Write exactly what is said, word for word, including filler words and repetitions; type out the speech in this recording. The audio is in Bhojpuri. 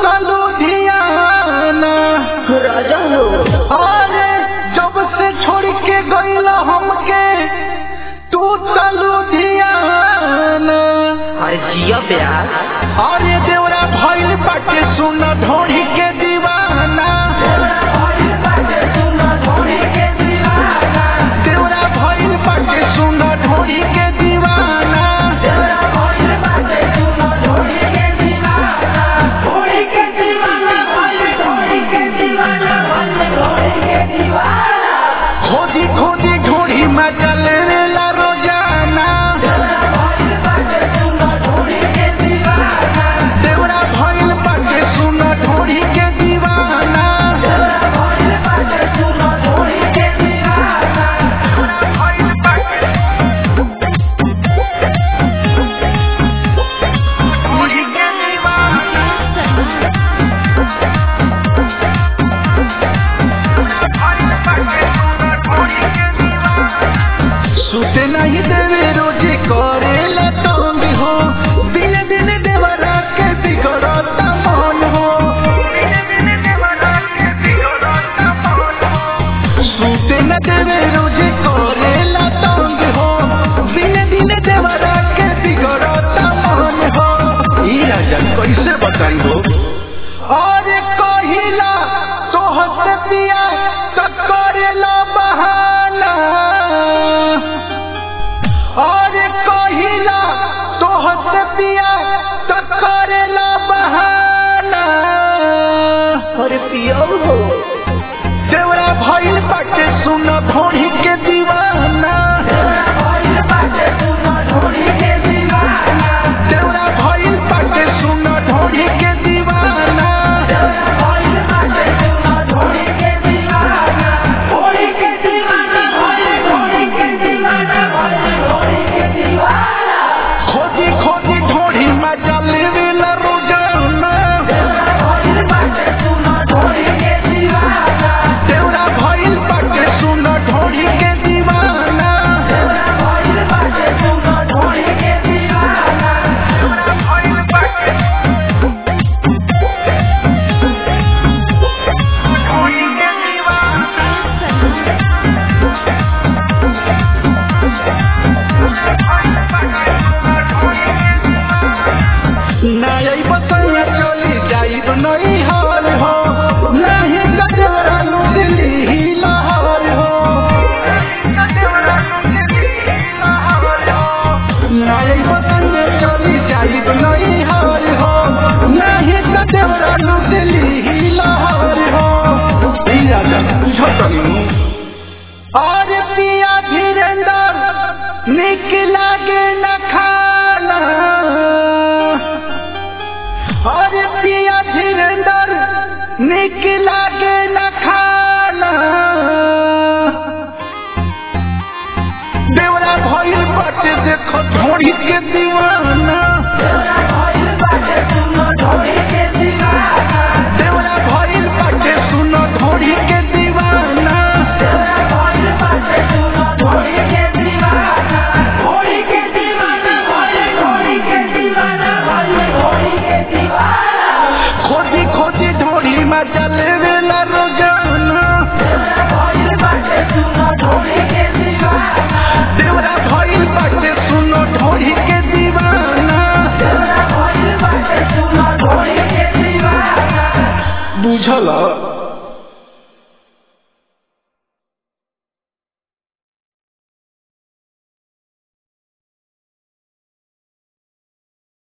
लुधियाना राजा हो। अरे जब से छोड़ के गईला हमके तू लुधियाना। अरे जिया प्यार। अरे देवरा भइल बाटे सुन ढोढ़ी के दीवाना। देवरा भइल बाटे सुन ढोढ़ी के दीवाना। खोदी खोदी ढोढ़ी में चलेला रोजाना। देवरा भइल बाटे सुन ढोढ़ी के दीवाना। सुते नहीं देवे रोजे करेला तंग हो। दिन दिन देवरा के बिगड़ता मन हो। सुते न देवे रोजे करेला तंग हो। दिन दिन देवरा के बिगड़ता मन हो। ई राजा कैसे बताई हो। अरे कहिला तो हंस पिया तो करेला बहाना। अरे कहिला तो हंस पिया तो करेला बहाना। अरे पिया हो। देवरा भइल बाटे सुन ढोढ़ी के दीवाना। देवरा भइल बाटे सुन ढोढ़ी के दीवाना। खोदी खोदी ढोढ़ी में चलेला रोजाना। देवरा भइल बाटे सुन ढोढ़ी के दीवाना। नहीं बसैया चली जाई तो नहीं हाल हो। नहीं गजरा दिल्ली ही लाहौर हो। नहीं बसैया चली जाई तो नहीं हाल हो। नहीं गजरा दिल्ली ही लाहौर हो। अरे पिया धीरेन्द्र निक लागे न खाना। अरे पिया धीरेन्द्र निक लागे न खाना। देवरा भइल बाटे देखो ढोढ़ी के दीवाना। देवरा भइल बाटे सुन ढोढ़ी के दीवाना। खोदी खोदी ढोढ़ी में चलेला रोजाना। देवरा भइल बाटे सुन ढोढ़ी के दीवाना। बुझल।